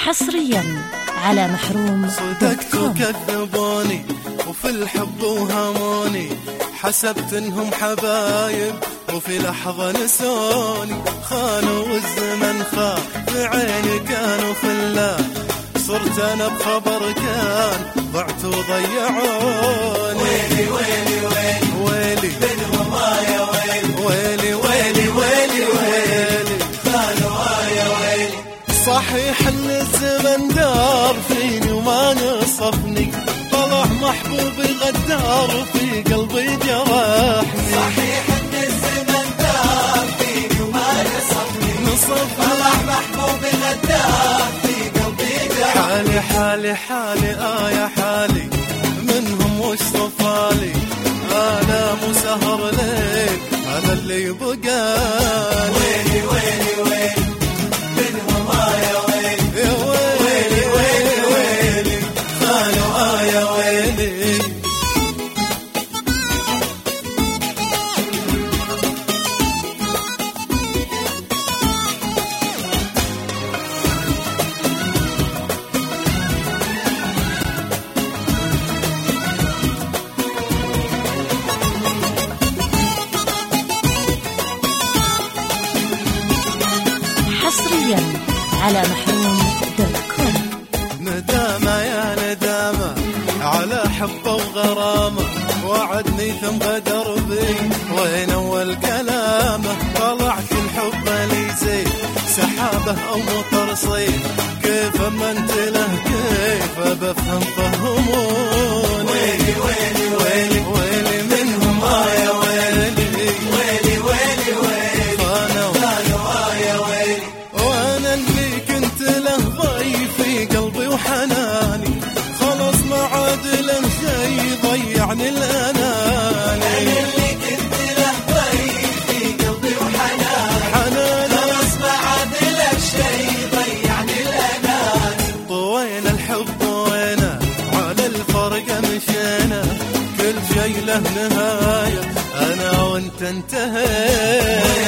حصريا على محروم. صدقت وكذبوني وفي الحب وهموني، حسبت انهم حبايب وفي لحظة نسوني. خانوا والزمن خان في عيني كانوا في الله، صرت انا بخبر كان ضعت وضيعوني. ويلي ويلي ويلي ويلي منهم يا ويلي، ويلي ويلي ويلي ويلي خانوا يا ويلي. صحيح ان الزمن دار فيني وما نصفني، طلع محبوبي غدار في قلبي جرحني. صحيح ان الزمن دار فيني وما نصفني، طلع محبوبي غدار في قلبي جرحني. حالي حالي يا حالي منهم وش صفالي، انا مو سهر ليل هذا اللي بقالي. ويلي ويلي ويلي منهم يا ويلي، يا ويلي ويلي ويلي خانوا يا ويلي. حصريا على محروم.com. ندامة يا ندامة على حب وغرامة، وعدني ثم غدر بي وين اول كلامه. طلعت الحب لي زي سحابه او مطر صيف، كيف ما انت له كيف بفهم فهموني. ويلي ويلي ويلي ويلي منهم يا ويلي، ويلي ويلي ويلي خانوا يا ويلي. وانا اللي كنت له ضيف في قلبي وحناني، خلص ما عاد له شي ضيعني الاناني. أنا اللي كنت له ضيف في قلبي وحناني، خلاص ما عاد له شي ضيعني الأناني. طوينا الحب وينا على الفرقة مشينا، كل شي له نهاية أنا وأنت انتهينا.